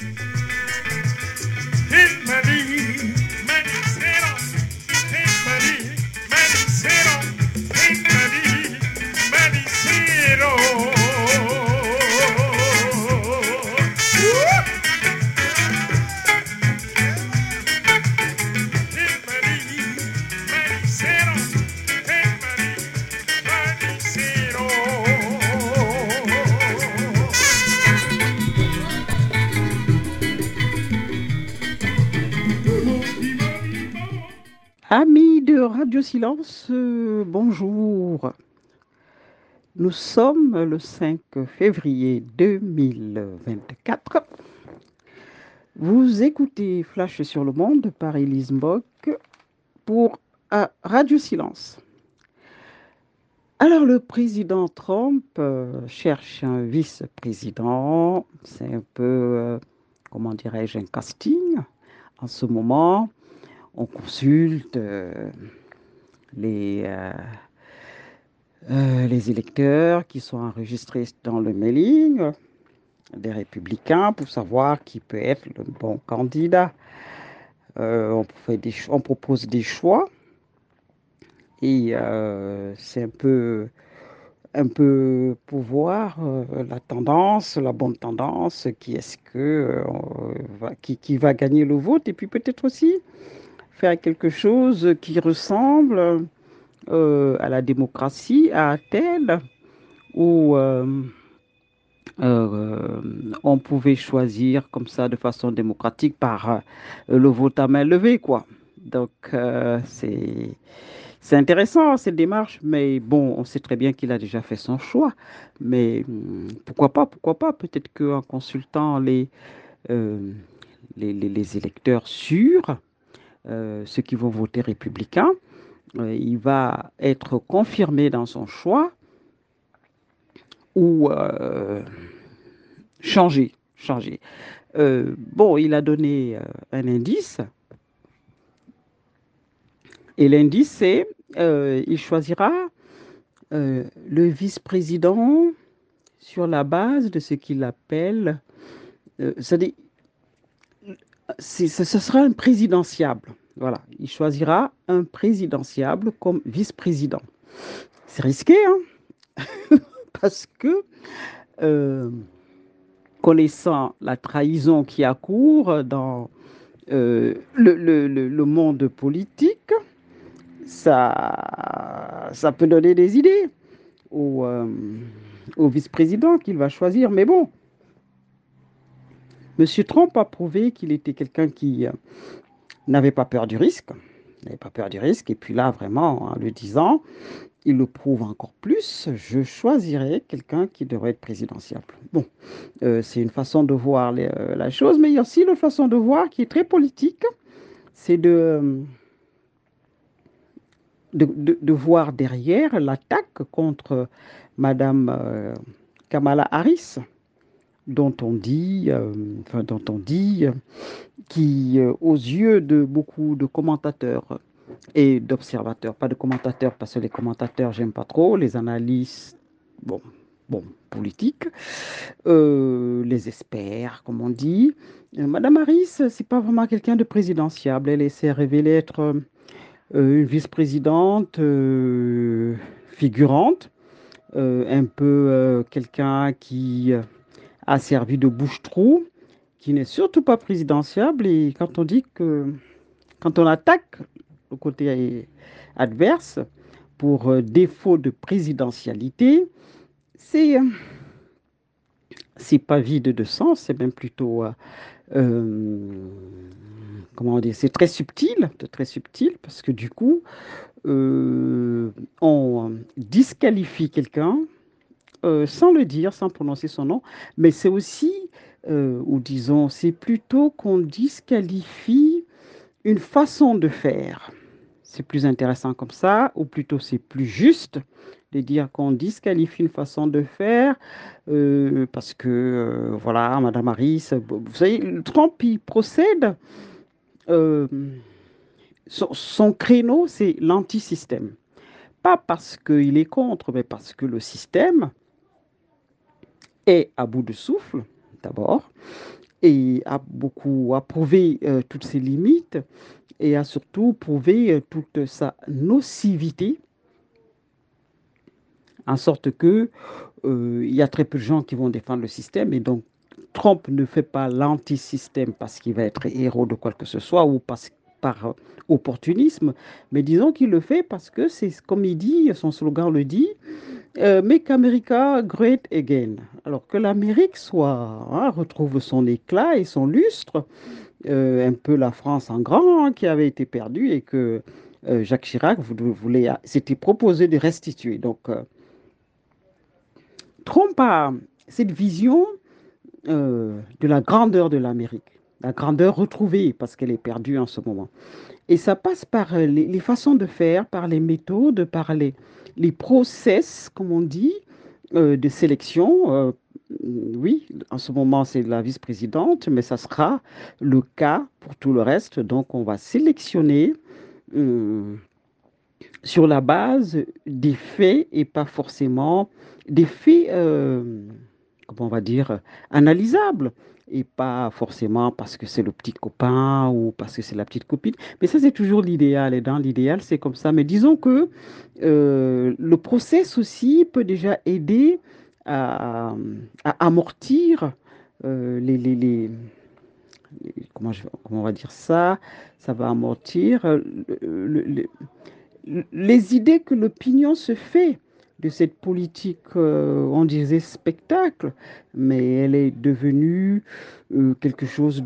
Amis de Radio Silence, bonjour. Nous sommes le 5 février 2024. Vous écoutez Flash sur le monde par Elise Mbok pour Radio Silence. Alors, le président Trump cherche un vice-président. C'est un peu, comment dirais-je, un casting en ce moment. On consulte les électeurs qui sont enregistrés dans le mailing des républicains pour savoir qui peut être le bon candidat. On propose des choix et c'est un peu pour voir la tendance, la bonne tendance, qui va gagner le vote, et puis peut-être aussi faire quelque chose qui ressemble à la démocratie à Athènes, où on pouvait choisir comme ça de façon démocratique par le vote à main levée, quoi. Donc c'est intéressant cette démarche, mais bon, on sait très bien qu'il a déjà fait son choix. Mais pourquoi pas, peut-être qu'en consultant les électeurs sûrs, ceux qui vont voter républicain, il va être confirmé dans son choix ou changer. Bon, il a donné un indice. Et l'indice, c'est il choisira le vice-président sur la base de ce qu'il appelle, c'est-à-dire, ce sera un présidentiable. Voilà, il choisira un présidentiable comme vice-président. C'est risqué, hein? Parce que, connaissant la trahison qui accourt dans le monde politique, ça peut donner des idées au vice-président qu'il va choisir. Mais bon, M. Trump a prouvé qu'il était quelqu'un qui n'avait pas peur du risque. Et puis là, vraiment, en le disant, il le prouve encore plus. Je choisirai quelqu'un qui devrait être présidentiable. Bon, c'est une façon de voir la chose, mais il y a aussi une façon de voir qui est très politique. C'est de voir derrière l'attaque contre Madame Kamala Harris, dont on dit qui, aux yeux de beaucoup de commentateurs et d'observateurs, pas de commentateurs parce que les commentateurs, j'aime pas trop, les analystes, bon, politiques, les experts, comme on dit. Madame Harris, c'est pas vraiment quelqu'un de présidentiable. Elle s'est révélée être une vice-présidente figurante, un peu quelqu'un qui a servi de bouche-trou, qui n'est surtout pas présidentiable. Et quand on attaque le côté adverse pour défaut de présidentialité, c'est pas vide de sens, c'est même plutôt comment dire, c'est très subtil, parce que du coup, on disqualifie quelqu'un sans le dire, sans prononcer son nom, mais c'est aussi, ou disons, c'est plutôt qu'on disqualifie une façon de faire. C'est plus intéressant comme ça, ou plutôt c'est plus juste de dire qu'on disqualifie une façon de faire, parce que, voilà, Madame Harris, vous savez, Trump, il procède, euh, son créneau, c'est l'antisystème. Pas parce qu'il est contre, mais parce que le système est à bout de souffle, d'abord, et a beaucoup approuvé toutes ses limites et a surtout prouvé toute sa nocivité, en sorte que il y a très peu de gens qui vont défendre le système et donc Trump ne fait pas l'anti-système parce qu'il va être héros de quoi que ce soit ou par opportunisme, mais disons qu'il le fait parce que c'est comme il dit, son slogan le dit, Make America Great Again. Alors que l'Amérique soit, hein, retrouve son éclat et son lustre, un peu la France en grand hein, qui avait été perdue et que Jacques Chirac voulait, s'était proposé de restituer. Donc Trump a cette vision de la grandeur de l'Amérique, la grandeur retrouvée parce qu'elle est perdue en ce moment. Et ça passe par les façons de faire, par les méthodes, par les process, comme on dit, de sélection. Oui, en ce moment, c'est la vice-présidente, mais ça sera le cas pour tout le reste. Donc, on va sélectionner euh, sur la base des faits et pas forcément des faits, comment on va dire, analysables. Et pas forcément parce que c'est le petit copain ou parce que c'est la petite copine. Mais ça, c'est toujours l'idéal. Et dans l'idéal, c'est comme ça. Mais disons que le process aussi peut déjà aider à, à amortir comment on va dire ça? Ça va amortir les idées que l'opinion se fait de cette politique, on disait spectacle, mais elle est devenue quelque chose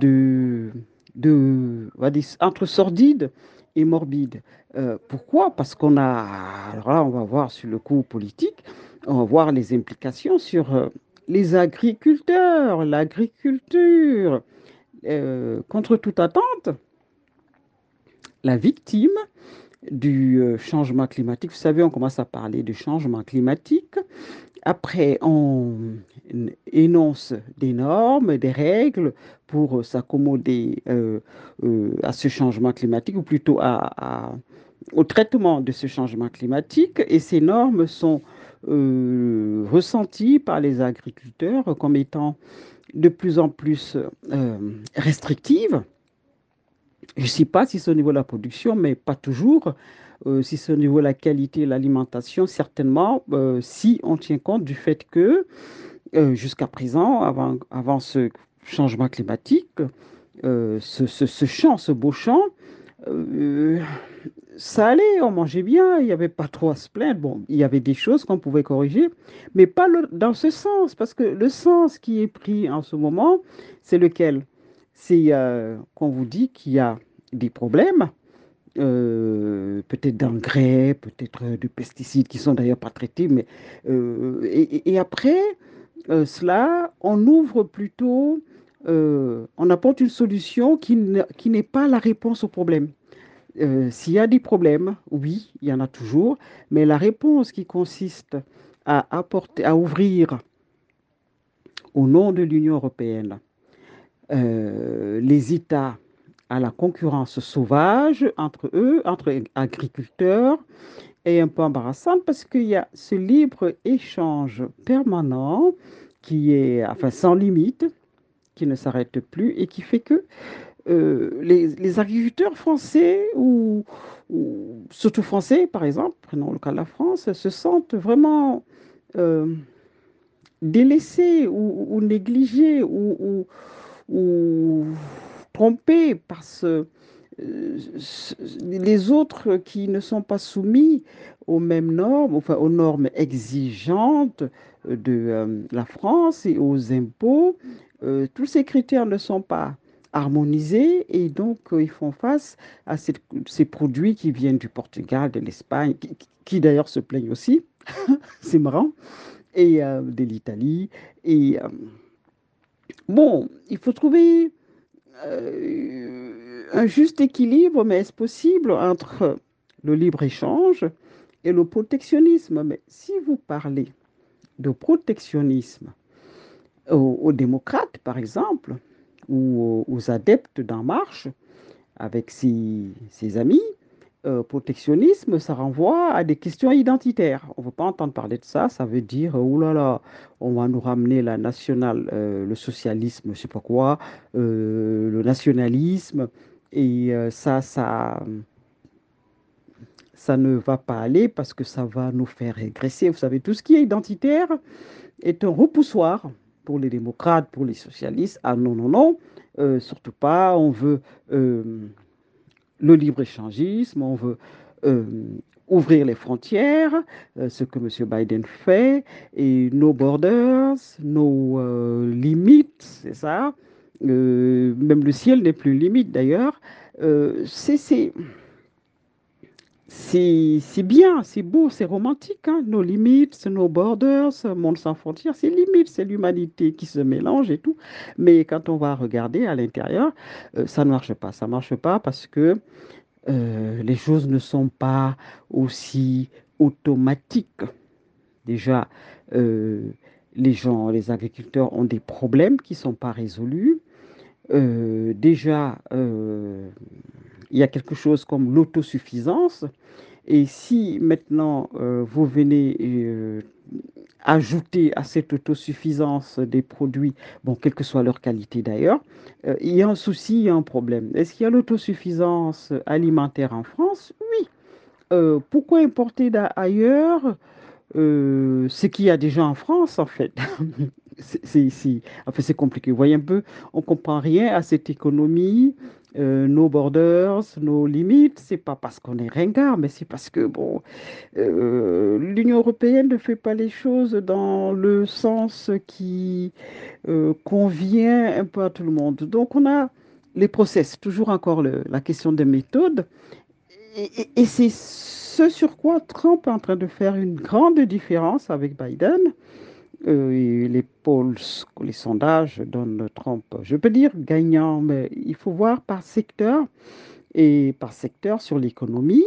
on va dire, entre sordide et morbide. Pourquoi? Parce qu'on a, alors là, on va voir sur le coup politique, on va voir les implications sur les agriculteurs, l'agriculture. Contre toute attente, la victime du changement climatique. Vous savez, on commence à parler du changement climatique. Après, on énonce des normes, des règles pour s'accommoder à ce changement climatique, ou plutôt au traitement de ce changement climatique. Et ces normes sont ressenties par les agriculteurs comme étant de plus en plus restrictives. Je ne sais pas si c'est au niveau de la production, mais pas toujours. Si c'est au niveau de la qualité de l'alimentation, certainement, si on tient compte du fait que jusqu'à présent, avant ce changement climatique, ce champ, ce beau champ, euh, ça allait, on mangeait bien, il n'y avait pas trop à se plaindre. Bon, il y avait des choses qu'on pouvait corriger, mais pas dans ce sens, parce que le sens qui est pris en ce moment, c'est lequel? C'est qu'on vous dit qu'il y a des problèmes, peut-être d'engrais, peut-être de pesticides qui sont d'ailleurs pas traités, mais et après cela, on ouvre plutôt, on apporte une solution qui n'est pas la réponse au problème. S'il y a des problèmes, oui, il y en a toujours, mais la réponse qui consiste à apporter, à ouvrir au nom de l'Union européenne les États à la concurrence sauvage entre eux, entre agriculteurs, est un peu embarrassante parce qu'il y a ce libre-échange permanent qui est, enfin, sans limite, qui ne s'arrête plus et qui fait que les agriculteurs français ou surtout français, par exemple, prenons le cas de la France, se sentent vraiment euh, délaissés ou négligés ou trompés par les autres qui ne sont pas soumis aux mêmes normes, enfin aux normes exigeantes de la France et aux impôts. Tous ces critères ne sont pas harmonisés et donc ils font face à ces produits qui viennent du Portugal, de l'Espagne, qui d'ailleurs se plaignent aussi, c'est marrant, et de l'Italie. Et bon, il faut trouver un juste équilibre, mais est-ce possible entre le libre-échange et le protectionnisme? Mais si vous parlez de protectionnisme aux démocrates, par exemple, ou aux adeptes d'En Marche, avec ses amis, Protectionnisme, ça renvoie à des questions identitaires. On ne veut pas entendre parler de ça. Ça veut dire, oh là là, on va nous ramener la nationale, le socialisme, je ne sais pas quoi, le nationalisme. Et ça ne va pas aller parce que ça va nous faire régresser. Vous savez, tout ce qui est identitaire est un repoussoir pour les démocrates, pour les socialistes. Ah non, non, non, surtout pas. On veut le libre-échangisme, on veut euh, ouvrir les frontières, ce que M. Biden fait, et nos borders, nos limites, c'est ça. Même le ciel n'est plus une limite d'ailleurs. C'est c'est bien, c'est beau, c'est romantique, hein. Nos limites, nos borders, ce monde sans frontières, c'est limite, c'est l'humanité qui se mélange et tout. Mais quand on va regarder à l'intérieur, ça ne marche pas. Ça ne marche pas parce que les choses ne sont pas aussi automatiques. Déjà, euh, les gens, les agriculteurs ont des problèmes qui ne sont pas résolus. Déjà, il y a quelque chose comme l'autosuffisance. Et si maintenant vous venez ajouter à cette autosuffisance des produits, bon, quelle que soit leur qualité d'ailleurs, il y a un souci, il y a un problème. Est-ce qu'il y a l'autosuffisance alimentaire en France? Oui. Pourquoi importer d'ailleurs ce qu'il y a déjà en France, en fait? En fait, c'est compliqué. Vous voyez un peu, on ne comprend rien à cette économie, nos borders, nos limites. C'est pas parce qu'on est ringard, mais c'est parce que, bon, l'Union européenne ne fait pas les choses dans le sens qui convient un peu à tout le monde. Donc, on a les process, toujours encore la question des méthodes. Et c'est ce sur quoi Trump est en train de faire une grande différence avec Biden. Et les polls, les sondages donnent Trump, je peux dire gagnant, mais il faut voir par secteur et par secteur sur l'économie,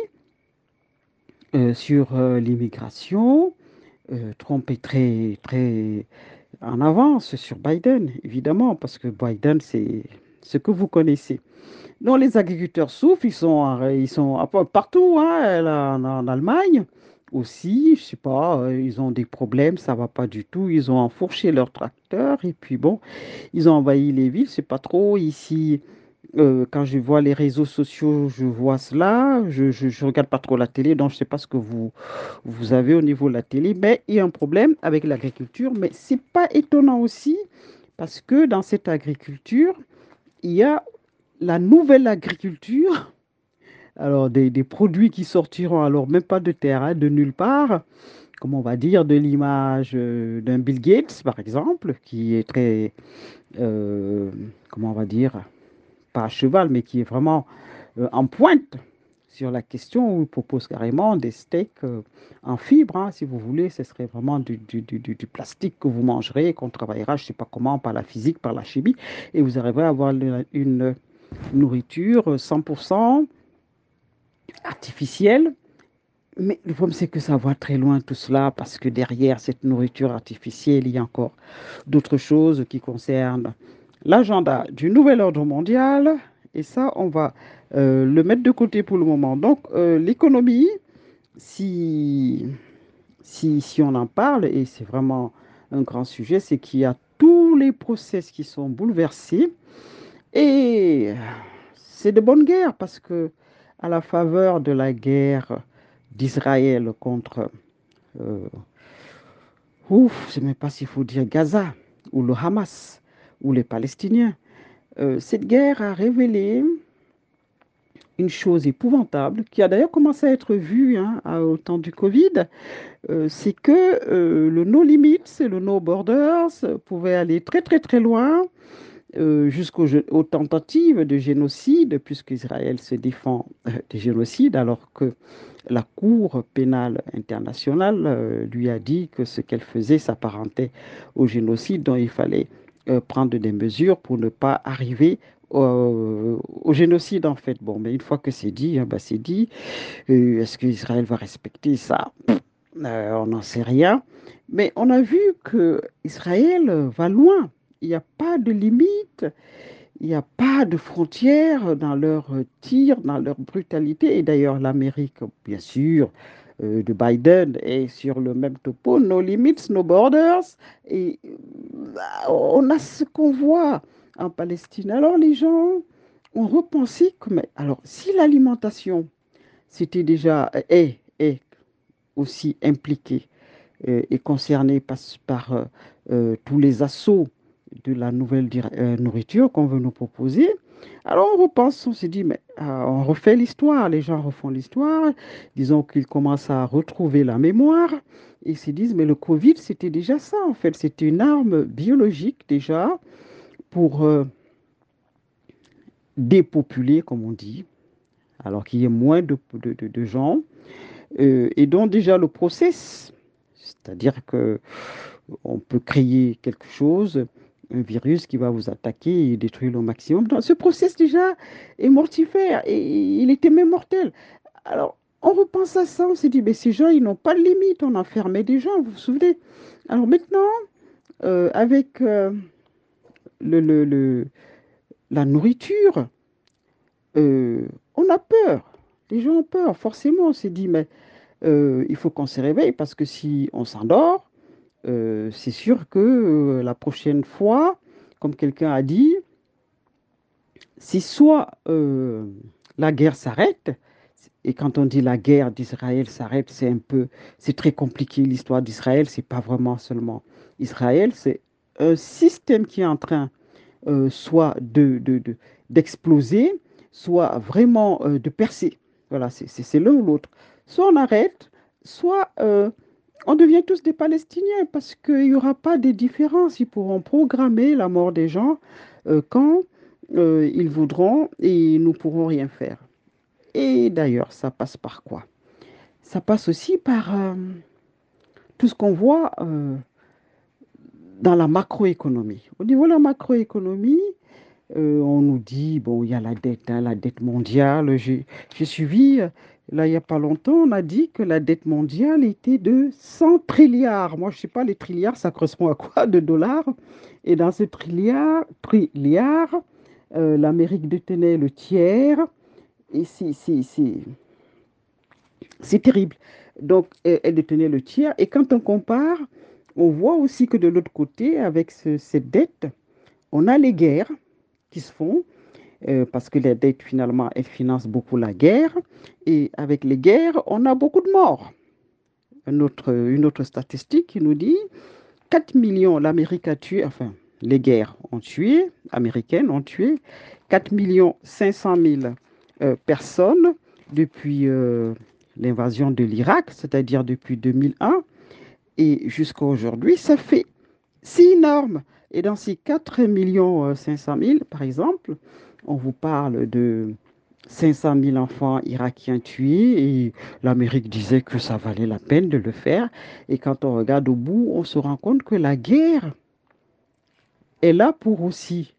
sur l'immigration. Trump est très, très en avance sur Biden, évidemment, parce que Biden, c'est ce que vous connaissez. Non, les agriculteurs souffrent, ils sont un peu partout, hein, là, en Allemagne aussi, je sais pas, ils ont des problèmes, ça va pas du tout, ils ont enfourché leurs tracteurs et puis bon, ils ont envahi les villes, c'est pas trop ici. Quand je vois les réseaux sociaux, je vois cela. Je regarde pas trop la télé, donc je sais pas ce que vous avez au niveau de la télé, mais il y a un problème avec l'agriculture, mais c'est pas étonnant aussi parce que dans cette agriculture, il y a la nouvelle agriculture, alors des produits qui sortiront alors même pas de terre, hein, de nulle part, comme on va dire, de l'image d'un Bill Gates, par exemple, qui est très, euh, comment on va dire, pas à cheval, mais qui est vraiment en pointe sur la question où il propose carrément des steaks en fibre, hein, si vous voulez, ce serait vraiment du plastique que vous mangerez, qu'on travaillera, je ne sais pas comment, par la physique, par la chimie, et vous arriverez à avoir une nourriture 100% artificielle. Mais le problème, c'est que ça va très loin tout cela, parce que derrière cette nourriture artificielle, il y a encore d'autres choses qui concernent l'agenda du nouvel ordre mondial. Et ça, on va le mettre de côté pour le moment. Donc, l'économie, si, si on en parle, et c'est vraiment un grand sujet, c'est qu'il y a tous les process qui sont bouleversés. Et c'est de bonne guerre parce que à la faveur de la guerre d'Israël contre, euh, ouf, je ne sais même pas s'il faut dire Gaza ou le Hamas ou les Palestiniens, cette guerre a révélé une chose épouvantable qui a d'ailleurs commencé à être vue, hein, au temps du Covid, c'est que le no limits et le no borders pouvaient aller très très très loin jusqu'aux tentatives de génocide, puisque Israël se défend des génocides, alors que la Cour pénale internationale lui a dit que ce qu'elle faisait s'apparentait au génocide, dont il fallait prendre des mesures pour ne pas arriver au génocide, en fait. Bon, mais une fois que c'est dit, hein, bah, c'est dit. Est-ce qu'Israël va respecter ça? On n'en sait rien. Mais on a vu que Israël va loin. Il n'y a pas de limite. Il n'y a pas de frontières dans leur tir, dans leur brutalité. Et d'ailleurs, l'Amérique, bien sûr, de Biden est sur le même topo, no limits, no borders. Et on a ce qu'on voit en Palestine. Alors les gens ont repensé que, mais alors, si l'alimentation, c'était déjà, est aussi impliquée et concernée par tous les assauts de la nouvelle nourriture qu'on veut nous proposer. Alors on repense, on se dit, mais on refait l'histoire, les gens refont l'histoire, disons qu'ils commencent à retrouver la mémoire et se disent, mais le Covid, c'était déjà ça en fait, c'était une arme biologique déjà pour dépopuler, comme on dit, alors qu'il y ait moins de gens, et donc déjà le process, c'est-à-dire que on peut créer quelque chose, un virus qui va vous attaquer et détruire le maximum. Donc, ce process déjà est mortifère et il était même mortel. Alors, on repense à ça, on s'est dit, mais ces gens, ils n'ont pas de limite, on enfermait des gens, vous vous souvenez? Alors maintenant, avec le, le- le- la nourriture, on a peur. Les gens ont peur, forcément. On s'est dit, mais il faut qu'on se réveille parce que si on s'endort, c'est sûr que la prochaine fois, comme quelqu'un a dit, c'est soit la guerre s'arrête, et quand on dit la guerre d'Israël s'arrête, c'est très compliqué. L'histoire d'Israël, c'est pas vraiment seulement Israël, c'est un système qui est en train soit d'exploser, soit vraiment de percer. Voilà, c'est l'un ou l'autre. Soit on arrête, soit on devient tous des Palestiniens parce qu'il n'y aura pas de différence. Ils pourront programmer la mort des gens quand ils voudront et nous ne pourrons rien faire. Et d'ailleurs, ça passe par quoi? Ça passe aussi par tout ce qu'on voit dans la macroéconomie. Au niveau de la macroéconomie, on nous dit, bon, il y a hein, la dette mondiale. J'ai suivi, là, il n'y a pas longtemps, on a dit que la dette mondiale était de 100 trilliards. Moi, je ne sais pas, les trilliards, ça correspond à quoi de dollars? Et dans ce trilliard, l'Amérique détenait le tiers. Et c'est terrible. Donc, elle détenait le tiers. Et quand on compare, on voit aussi que de l'autre côté, avec cette dette, on a les guerres qui se font, parce que les dettes, finalement, elles financent beaucoup la guerre. Et avec les guerres, on a beaucoup de morts. Une autre statistique qui nous dit 4 millions, l'Amérique a tué, enfin, les guerres ont tué, américaines ont tué 4 millions 500 000 personnes depuis l'invasion de l'Irak, c'est-à-dire depuis 2001. Et jusqu'à aujourd'hui, ça fait c'est énorme. Et dans ces 4 millions 500 000, par exemple, on vous parle de 500 000 enfants irakiens tués et l'Amérique disait que ça valait la peine de le faire. Et quand on regarde au bout, on se rend compte que la guerre est là pour aussi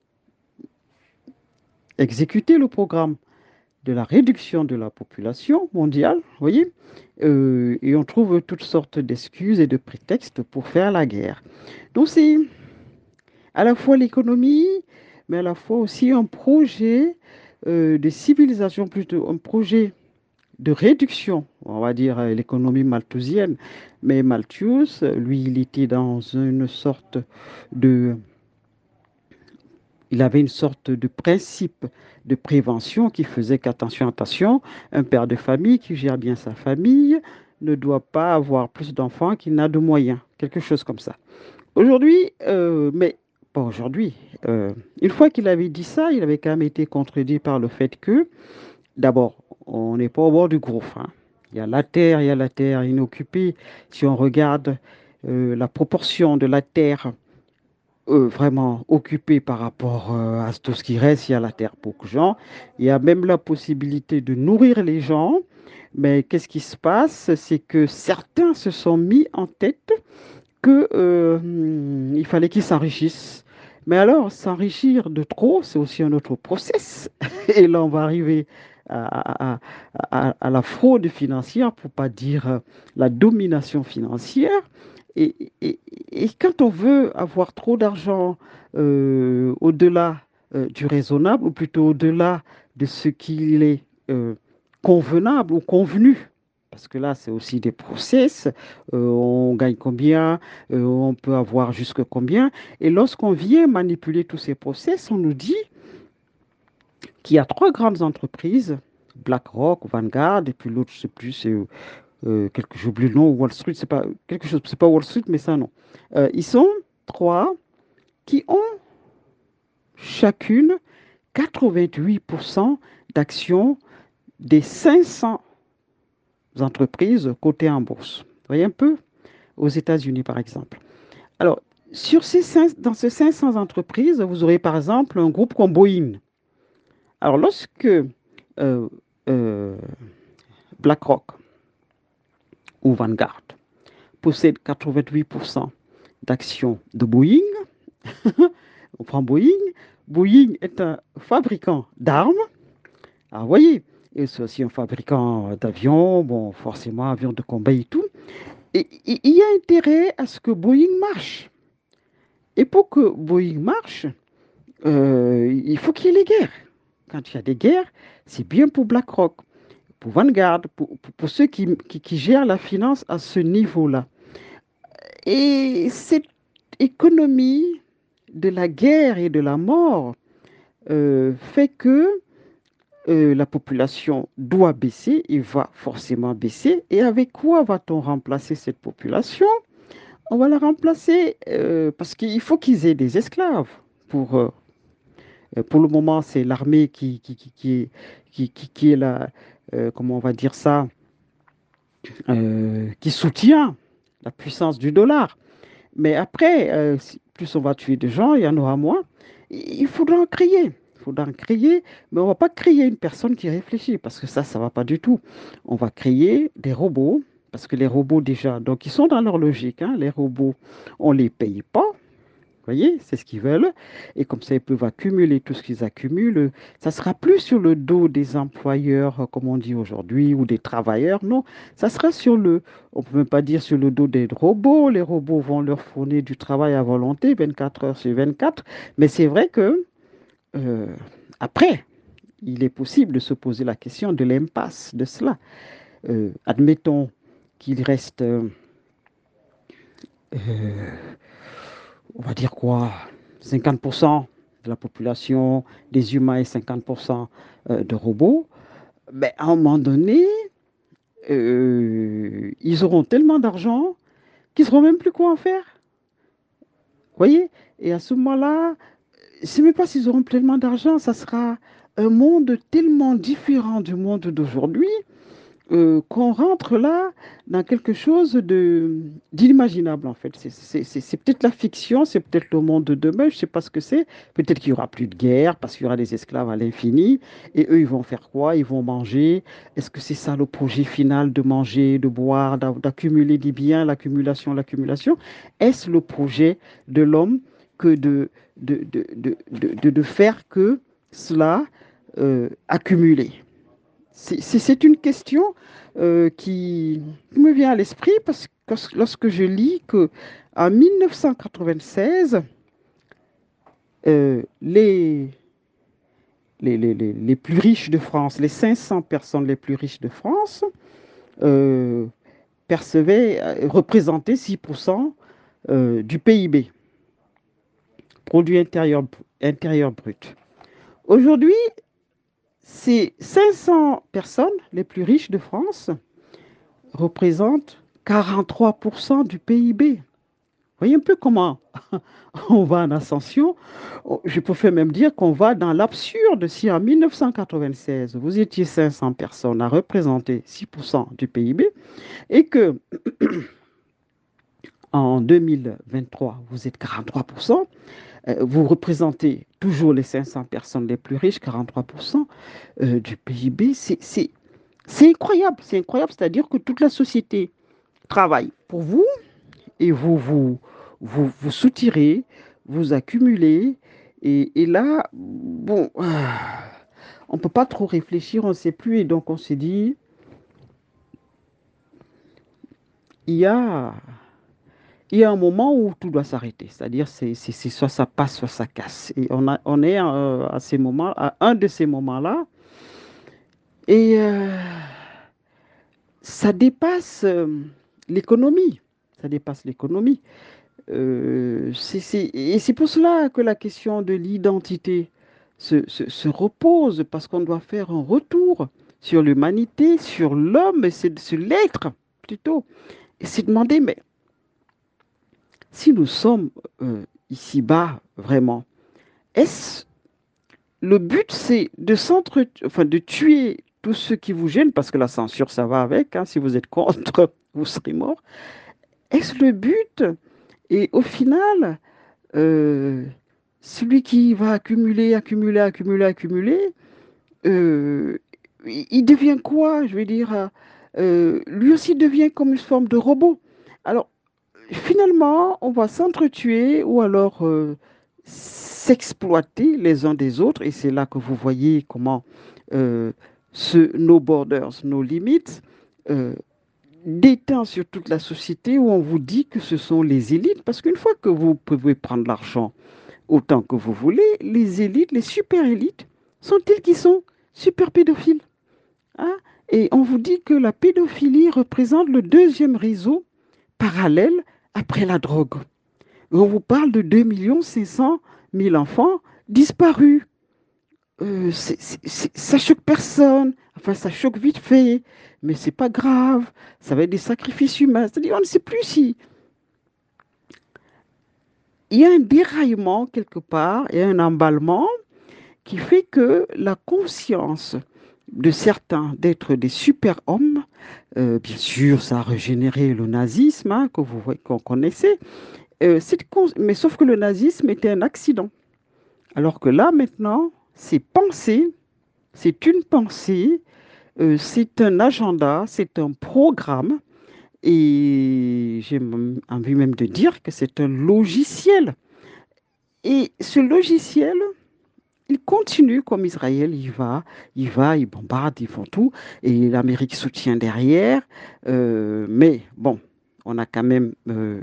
exécuter le programme de la réduction de la population mondiale, vous voyez. Et on trouve toutes sortes d'excuses et de prétextes pour faire la guerre. Donc c'est à la fois l'économie, mais à la fois aussi un projet de civilisation, plutôt un projet de réduction, on va dire l'économie malthusienne. Mais Malthus, lui, il était dans une sorte de... Il avait une sorte de principe de prévention qui faisait qu'attention, attention, un père de famille qui gère bien sa famille ne doit pas avoir plus d'enfants qu'il n'a de moyens, quelque chose comme ça. Aujourd'hui, mais pas aujourd'hui. Une fois qu'il avait dit ça, il avait quand même été contredit par le fait que, d'abord, on n'est pas au bord du gouffre, hein. Il y a la terre inoccupée. Si on regarde la proportion de la terre vraiment occupée par rapport à tout ce qui reste, il y a la terre pour gens. Il y a même la possibilité de nourrir les gens. Mais qu'est-ce qui se passe? C'est que certains se sont mis en tête que, il fallait qu'ils s'enrichissent. Mais alors, s'enrichir de trop, c'est aussi un autre process. Et là, on va arriver à la fraude financière, pour ne pas dire la domination financière. Et, et- et quand on veut avoir trop d'argent au-delà du raisonnable, ou plutôt au-delà de ce qu'il est convenable ou convenu. Parce que là, c'est aussi des process. On gagne combien, on peut avoir jusque combien. Et lorsqu'on vient manipuler tous ces process, on nous dit qu'il y a trois grandes entreprises, BlackRock, Vanguard, et puis l'autre, je ne sais plus, c'est j'oublie le nom, Wall Street, c'est pas quelque chose, c'est pas Wall Street, mais ça non. Ils sont trois qui ont chacune 88% d'actions des 500 entreprises cotées en bourse. Vous voyez un peu? Aux États-Unis, par exemple. Alors, dans ces 500 entreprises, vous aurez par exemple un groupe comme Boeing. Alors, lorsque euh, BlackRock ou Vanguard possède 88% d'actions de Boeing, on prend Boeing. Boeing est un fabricant d'armes. Alors, vous voyez, et c'est aussi un fabricant d'avions, bon, forcément, avions de combat et tout. Et il y a intérêt à ce que Boeing marche. Et pour que Boeing marche, il faut qu'il y ait les guerres. Quand il y a des guerres, c'est bien pour BlackRock, pour Vanguard, pour ceux qui gèrent la finance à ce niveau-là. Et cette économie de la guerre et de la mort fait que la population doit baisser et va forcément baisser. Et avec quoi va-t-on remplacer cette population? On va la remplacer parce qu'il faut qu'ils aient des esclaves. Pour le moment, c'est l'armée qui est la, comment on va dire ça, qui soutient la puissance du dollar. Mais après, plus on va tuer de gens, il y en aura moins. Il faudra en créer. Il faudra en créer, mais on ne va pas créer une personne qui réfléchit, parce que ça ne va pas du tout. On va créer des robots, parce que les robots déjà, donc ils sont dans leur logique, hein, les robots, on ne les paye pas. Vous voyez, c'est ce qu'ils veulent. Et comme ça, ils peuvent accumuler tout ce qu'ils accumulent. Ça sera plus sur le dos des employeurs, comme on dit aujourd'hui, ou des travailleurs. Non, ça sera on ne peut même pas dire sur le dos des robots. Les robots vont leur fournir du travail à volonté, 24 heures sur 24. Mais c'est vrai que, euh, après, il est possible de se poser la question de l'impasse de cela. Admettons qu'il reste, on va dire quoi, 50% de la population des humains et 50% de robots, mais à un moment donné, ils auront tellement d'argent qu'ils ne sauront même plus quoi en faire. Vous voyez? Et à ce moment-là, je ne sais même pas s'ils auront tellement d'argent, ça sera un monde tellement différent du monde d'aujourd'hui qu'on rentre là dans quelque chose d'inimaginable, en fait. C'est peut-être la fiction, c'est peut-être le monde de demain, je ne sais pas ce que c'est. Peut-être qu'il n'y aura plus de guerre parce qu'il y aura des esclaves à l'infini. Et eux, ils vont faire quoi? Ils vont manger. Est-ce que c'est ça le projet final de manger, de boire, d'accumuler des biens, l'accumulation, l'accumulation? Est-ce le projet de l'homme que de faire que cela accumuler? C'est une question qui me vient à l'esprit parce que lorsque je lis que en 1996, euh, les, les plus riches de France, les 500 personnes les plus riches de France, euh, représentaient 6% du PIB, produit intérieur brut. Aujourd'hui, ces 500 personnes les plus riches de France représentent 43% du PIB. Vous voyez un peu comment on va en ascension. Je peux même dire qu'on va dans l'absurde. Si en 1996, vous étiez 500 personnes à représenter 6% du PIB et que en 2023, vous êtes 43%, vous représentez toujours les 500 personnes les plus riches, 43% du PIB, c'est incroyable. C'est incroyable, c'est-à-dire que toute la société travaille pour vous et vous soutirez, vous accumulez. Et là, bon, on ne peut pas trop réfléchir, on ne sait plus. Et donc, on s'est dit, il y a, il y a un moment où tout doit s'arrêter. C'est-à-dire, c'est soit ça passe, soit ça casse. Et on est à ces moments, à un de ces moments-là. Et ça dépasse l'économie. Ça dépasse l'économie. Et c'est pour cela que la question de l'identité se repose, parce qu'on doit faire un retour sur l'humanité, sur l'homme, et c'est sur l'être plutôt. Et c'est demander, mais si nous sommes ici-bas, vraiment, est-ce le but, c'est enfin, de tuer tous ceux qui vous gênent, parce que la censure, ça va avec, hein, si vous êtes contre, vous serez mort. Est-ce le but? Et au final, euh, celui qui va accumuler, accumuler, accumuler, accumuler, euh, il devient quoi? Je veux dire, lui aussi devient comme une forme de robot. Alors, finalement, on va s'entretuer ou alors s'exploiter les uns des autres. Et c'est là que vous voyez comment euh, nos borders, nos limites, euh, déteint sur toute la société, où on vous dit que ce sont les élites. Parce qu'une fois que vous pouvez prendre l'argent autant que vous voulez, les élites, les super élites, sont-ils qui sont super pédophiles, hein? Et on vous dit que la pédophilie représente le deuxième réseau parallèle après la drogue. On vous parle de 2 500 000 enfants disparus. Ça choque personne. Enfin, ça choque vite fait, mais c'est pas grave. Ça va être des sacrifices humains. C'est-à-dire, on ne sait plus si il y a un déraillement quelque part et un emballement qui fait que la conscience de certains d'être des super-hommes, bien sûr, ça a régénéré le nazisme, hein, qu'on connaissait, mais sauf que le nazisme était un accident. Alors que là, maintenant, c'est pensé, c'est une pensée, c'est un agenda, c'est un programme, et j'ai envie même de dire que c'est un logiciel. Et ce logiciel, il continue comme Israël, il bombarde, ils font tout, et l'Amérique soutient derrière. Mais bon, on a quand même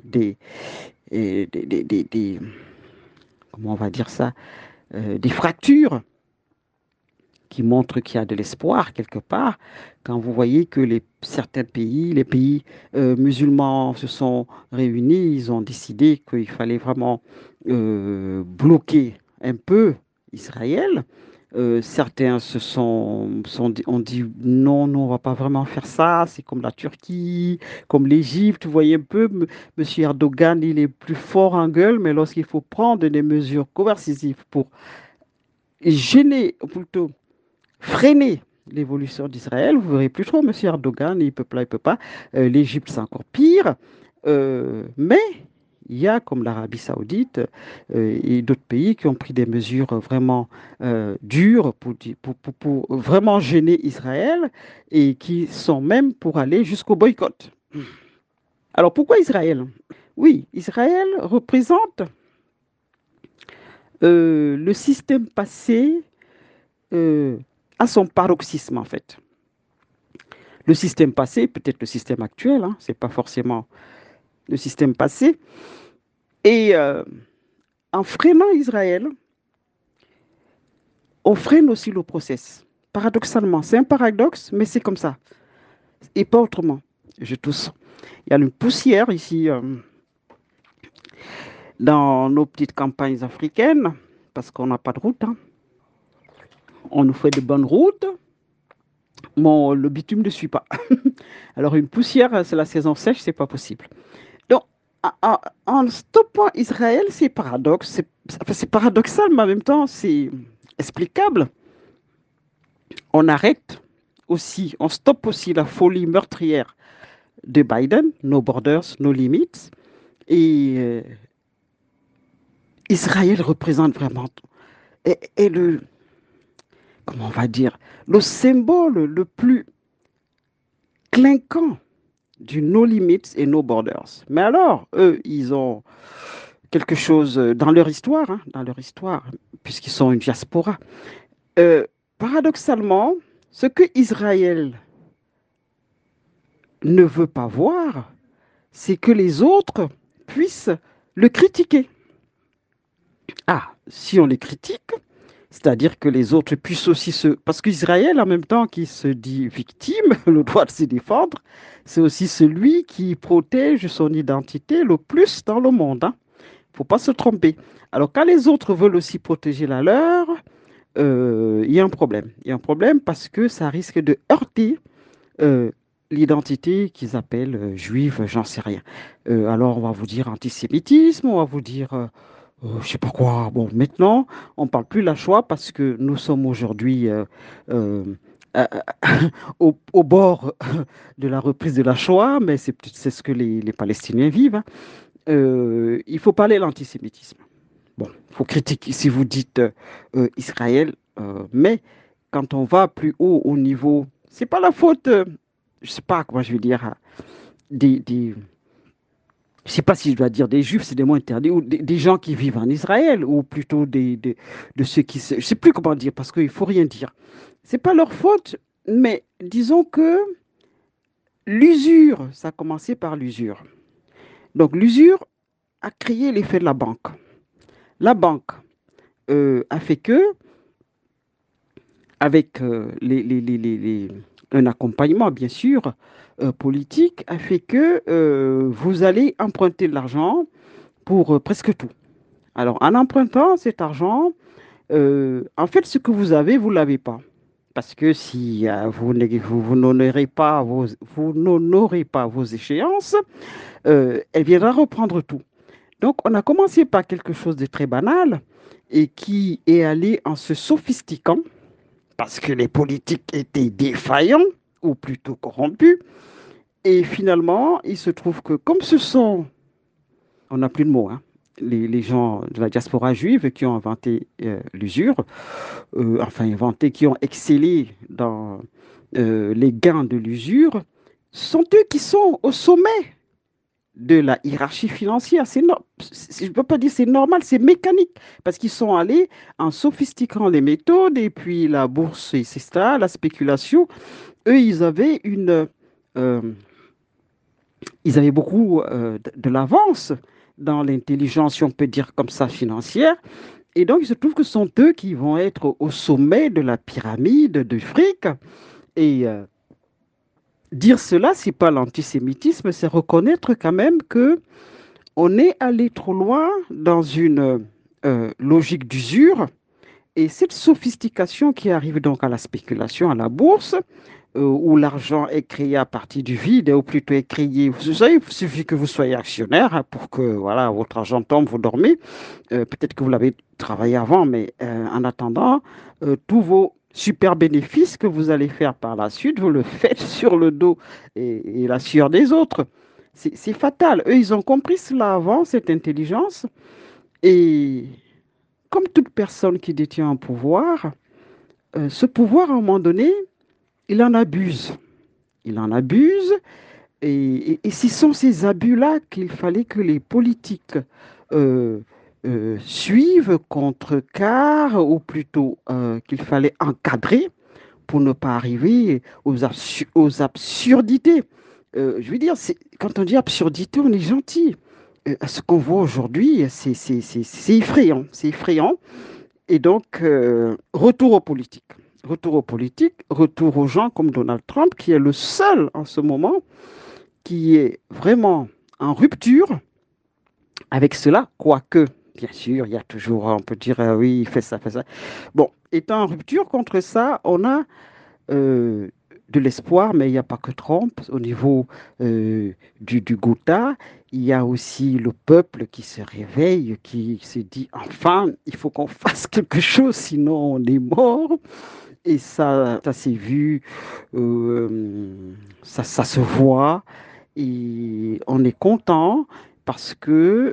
comment on va dire ça, des fractures qui montrent qu'il y a de l'espoir quelque part. Quand vous voyez que certains pays, les pays musulmans se sont réunis, ils ont décidé qu'il fallait vraiment bloquer un peu Israël. Certains ont dit non, non, on ne va pas vraiment faire ça. C'est comme la Turquie, comme l'Égypte. Vous voyez un peu, M. Erdogan, il est plus fort en gueule, mais lorsqu'il faut prendre des mesures coercitives pour gêner, ou plutôt freiner l'évolution d'Israël, vous ne verrez plus trop M. Erdogan, il ne peut pas, il peut pas. L'Égypte, c'est encore pire. Mais il y a, comme l'Arabie Saoudite et d'autres pays qui ont pris des mesures vraiment dures pour vraiment gêner Israël, et qui sont même pour aller jusqu'au boycott. Alors pourquoi Israël? Oui, Israël représente le système passé à son paroxysme en fait. Le système passé, peut-être le système actuel, hein, c'est pas forcément le système passé. Et en freinant Israël, on freine aussi le process. Paradoxalement, c'est un paradoxe, mais c'est comme ça. Et pas autrement. Je tousse. Il y a une poussière ici dans nos petites campagnes africaines, parce qu'on n'a pas de route, hein. On nous fait de bonnes routes, mais le bitume ne suit pas. Alors une poussière, c'est la saison sèche, c'est pas possible. Donc, en stoppant Israël, c'est paradoxe, c'est paradoxal, mais en même temps, c'est explicable. On arrête aussi, on stoppe aussi la folie meurtrière de Biden, nos borders, nos limites. Et Israël représente vraiment, est comment on va dire, le symbole le plus clinquant du no limits et no borders. Mais alors, eux, ils ont quelque chose dans leur histoire, hein, dans leur histoire, puisqu'ils sont une diaspora. Euh, Paradoxalement, ce que Israël ne veut pas voir, c'est que les autres puisse le critiquer. Ah, si on les critique, c'est-à-dire que les autres puissent aussi se... Parce qu'Israël, en même temps qu'il se dit victime, le droit de se défendre, c'est aussi celui qui protège son identité le plus dans le monde. Hein. Il ne faut pas se tromper. Alors, quand les autres veulent aussi protéger la leur, il y a un problème. Il y a un problème parce que ça risque de heurter euh, l'identité qu'ils appellent juive, j'en sais rien. Alors, on va vous dire antisémitisme, on va vous dire je sais pas quoi. Bon, maintenant, on parle plus la Shoah parce que nous sommes aujourd'hui euh, à- au bord de la reprise de la Shoah, mais c'est ce que les Palestiniens vivent. Hein. Il faut parler de l'antisémitisme. Bon, il faut critiquer si vous dites Israël, mais quand on va plus haut au niveau, c'est pas la faute, je sais pas comment je vais dire, des je ne sais pas si je dois dire des juifs, c'est des mots interdits, ou des gens qui vivent en Israël, ou plutôt de ceux qui se... Je ne sais plus comment dire, parce qu'il ne faut rien dire. Ce n'est pas leur faute, mais disons que l'usure, ça a commencé par l'usure. Donc l'usure a créé l'effet de la banque. La banque a fait que, avec un accompagnement, bien sûr, politique, a fait que vous allez emprunter de l'argent pour presque tout. Alors, en empruntant cet argent, en fait, ce que vous avez, vous ne l'avez pas. Parce que si vous n'honorez pas vos échéances, elle viendra reprendre tout. Donc, on a commencé par quelque chose de très banal et qui est allé en se sophistiquant parce que les politiques étaient défaillants ou plutôt corrompus. Et finalement, il se trouve que comme ce sont on n'a plus de mots, hein. Les gens de la diaspora juive qui ont inventé l'usure, enfin inventé, qui ont excellé dans les gains de l'usure, sont eux qui sont au sommet de la hiérarchie financière. Je ne peux pas dire c'est normal, c'est mécanique, parce qu'ils sont allés en sophistiquant les méthodes, et puis la bourse, etc., la spéculation. Eux, euh, ils avaient beaucoup de l'avance dans l'intelligence, si on peut dire comme ça, financière. Et donc, il se trouve que ce sont eux qui vont être au sommet de la pyramide de fric. Et dire cela, c'est pas l'antisémitisme, c'est reconnaître quand même que on est allé trop loin dans une logique d'usure. Et cette sophistication qui arrive donc à la spéculation, à la bourse, où l'argent est créé à partir du vide, ou plutôt est créé, vous savez, il suffit que vous soyez actionnaire hein, pour que voilà, votre argent tombe, vous dormez. Peut-être que vous l'avez travaillé avant, mais en attendant, tous vos super bénéfices que vous allez faire par la suite, vous le faites sur le dos et la sueur des autres. C'est fatal. Eux, ils ont compris cela avant, cette intelligence. Et comme toute personne qui détient un pouvoir, ce pouvoir, à un moment donné, il en abuse. Il en abuse. Et ce sont ces abus-là qu'il fallait que les politiques euh, suivent, contrecarrent, ou plutôt qu'il fallait encadrer pour ne pas arriver aux absurdités. Je veux dire, quand on dit absurdité, on est gentil. Ce qu'on voit aujourd'hui, c'est effrayant. C'est effrayant. Et donc, retour aux politiques. Retour aux politiques, retour aux gens comme Donald Trump, qui est le seul en ce moment qui est vraiment en rupture avec cela, quoique, bien sûr, il y a toujours, on peut dire, oui, il fait ça, fait ça. Bon, étant en rupture contre ça, on a euh, de l'espoir, mais il n'y a pas que Trump. Au niveau du Gotha, il y a aussi le peuple qui se réveille, qui se dit, enfin, il faut qu'on fasse quelque chose, sinon on est mort. Et ça s'est vu, ça se voit. Et on est content parce que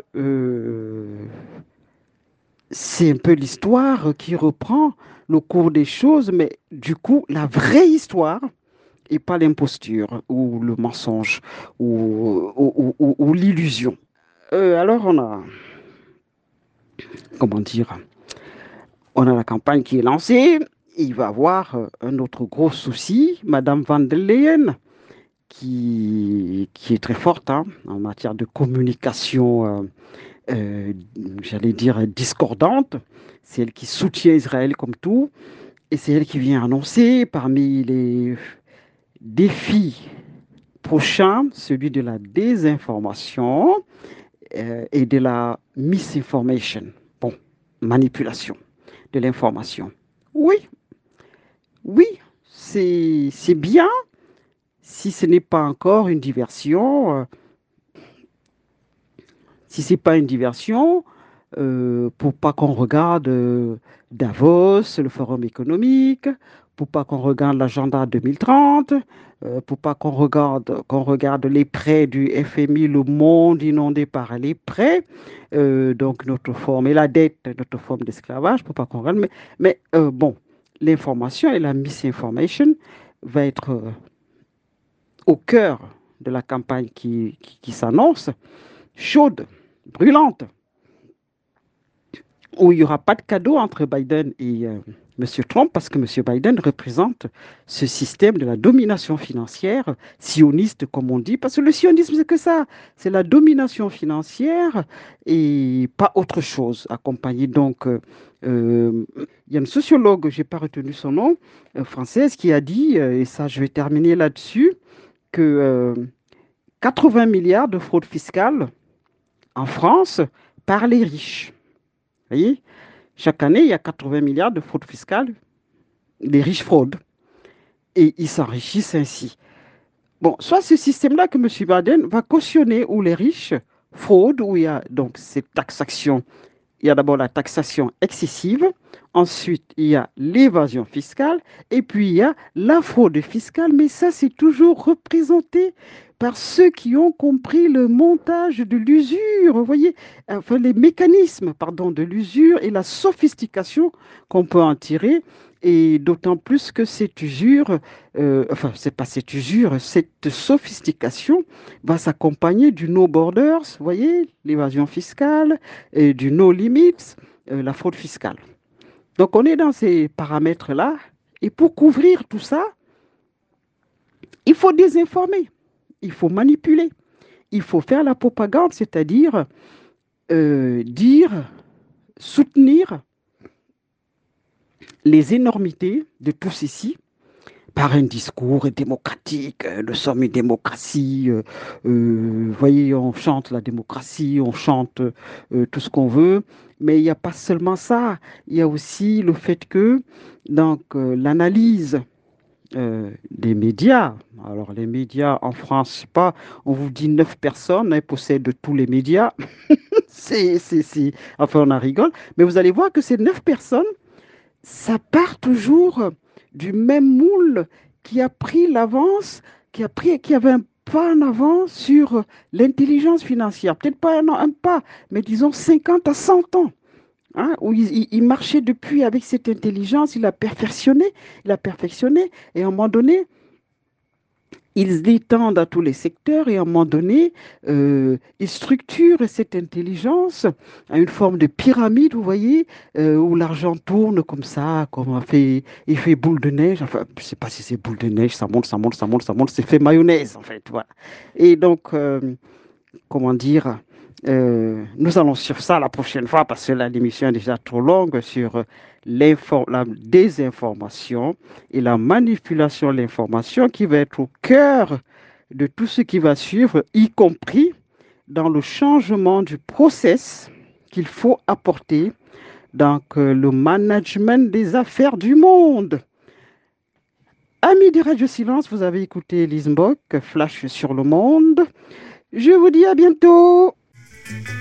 c'est un peu l'histoire qui reprend le cours des choses, mais du coup, la vraie histoire et pas l'imposture ou le mensonge ou l'illusion. Alors, on a, comment dire, on a la campagne qui est lancée. Il va y avoir un autre gros souci, Madame Van der Leyen, qui est très forte hein, en matière de communication, j'allais dire, discordante. C'est elle qui soutient Israël comme tout. Et c'est elle qui vient annoncer parmi les défis prochains celui de la désinformation et de la misinformation. Bon, manipulation de l'information. Oui, oui, c'est bien si ce n'est pas encore une diversion. Si ce n'est pas une diversion, pour pas qu'on regarde Davos, le forum économique, pour pas qu'on regarde l'agenda 2030, pour pas qu'on regarde les prêts du FMI, le monde inondé par les prêts, donc notre forme et la dette, notre forme d'esclavage, pour pas qu'on regarde. Mais bon, l'information et la misinformation va être au cœur de la campagne qui s'annonce, chaude, brûlante, où il n'y aura pas de cadeau entre Biden et M. Trump, parce que M. Biden représente ce système de la domination financière sioniste, comme on dit, parce que le sionisme, c'est que ça, c'est la domination financière et pas autre chose, accompagné donc. Il y a une sociologue, je n'ai pas retenu son nom, française, qui a dit, et ça je vais terminer là-dessus, que 80 milliards de fraude fiscale en France par les riches. Vous voyez, chaque année, il y a 80 milliards de fraude fiscale, les riches fraudent et ils s'enrichissent ainsi. Bon, soit ce système-là que M. Biden va cautionner où les riches fraudent, où il y a donc cette taxation. Il y a d'abord la taxation excessive, ensuite il y a l'évasion fiscale, et puis il y a la fraude fiscale, mais ça c'est toujours représenté par ceux qui ont compris le montage de l'usure, vous voyez, enfin les mécanismes, pardon, de l'usure et la sophistication qu'on peut en tirer, et d'autant plus que cette usure, enfin c'est pas cette usure, cette sophistication va s'accompagner du no borders, vous voyez, l'évasion fiscale, et du no limits, la fraude fiscale. Donc on est dans ces paramètres-là, et pour couvrir tout ça, il faut désinformer, il faut manipuler, il faut faire la propagande, c'est-à-dire dire, soutenir les énormités de tout ceci par un discours démocratique. Nous sommes une démocratie. Vous voyez, on chante la démocratie, on chante tout ce qu'on veut. Mais il n'y a pas seulement ça. Il y a aussi le fait que donc l'analyse des médias. Alors les médias en France, je sais pas, on vous dit 9 personnes elles possèdent tous les médias. Enfin, on en rigole. Mais vous allez voir que ces 9 personnes, ça part toujours du même moule qui a pris l'avance, qui avait un pas en avant sur l'intelligence financière. Peut-être pas un pas, mais disons 50 à 100 ans. Hein, où il marchait depuis avec cette intelligence, il a perfectionné, et à un moment donné, ils l'étendent à tous les secteurs et à un moment donné, ils structurent cette intelligence à une forme de pyramide, vous voyez, où l'argent tourne comme ça, comme il fait boule de neige. Enfin, je ne sais pas si c'est boule de neige, ça monte, ça monte, ça monte, ça monte, c'est fait mayonnaise en fait. Voilà. Et donc, comment dire, nous allons sur ça la prochaine fois parce que l'émission est déjà trop longue sur la désinformation et la manipulation de l'information qui va être au cœur de tout ce qui va suivre, y compris dans le changement du process qu'il faut apporter dans le management des affaires du monde. Amis de Radio Silence, vous avez écouté Lise Mbok, Flash sur le monde. Je vous dis à bientôt.